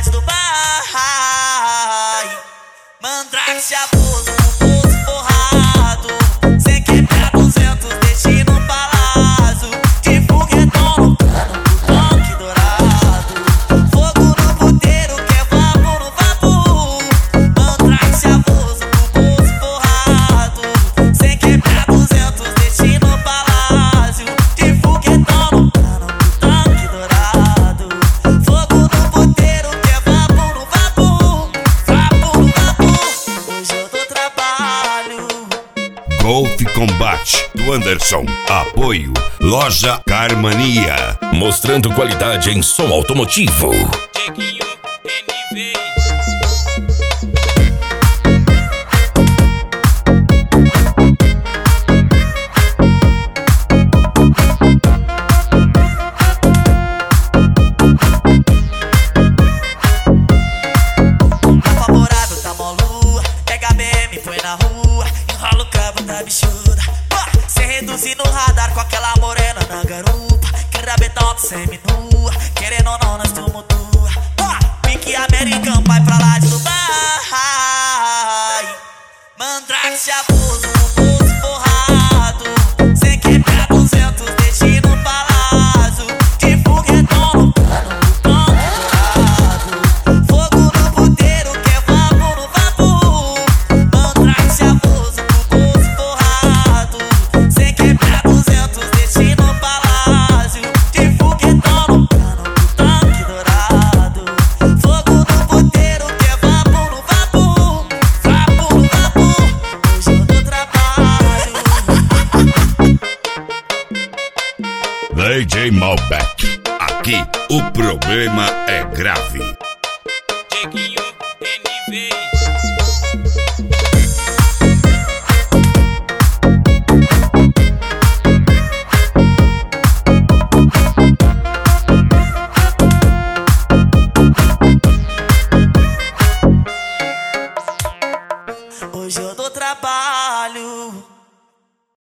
laje do pai. Mandrake chavoso, com pulso forrado, sem quebrar 200, destino palácio. De foguetão no cano, do tanque dourado. Fogo no puteiro, que é vapor no vapor. Mandrake chavoso, com pulso forrado, sem quebrar 200, destino palácio. De foguetão no cano, do tanque dourado. Fogo no puteiro, que é vapor no vapor. Vapor no vapor. Hoje eu dou trabalho. Golf Combate do Anderson. Apoio Loja Carmania. Mostrando qualidade em som automotivo. Dieguinho NV. Tá favorável, tá molu. Pega a BM, põe na rua. Enrola o cabo da bichuda. Cê reduzir no radar com aquela morena na garupa. Que rabetão alto semi-nua. Querendo ou não, nós tumultua. Pique americano, vai pra lá de Dubai. Mandrake chavoso, com pulso forrado, sem quebrar 200, destino palácio. De foguetão no cano, do tanque dourado. Fogo no puteiro, que é vapor no vapor. Mandrake chavoso, com pulso forrado, sem quebrar 200, destino palácio. De foguetão no cano, do tanque dourado. Fogo no puteiro, que é vapor no vapor. Vapor no vapor. Hoje eu dou trabalho. DJ Malbec. Aqui o problema é grave.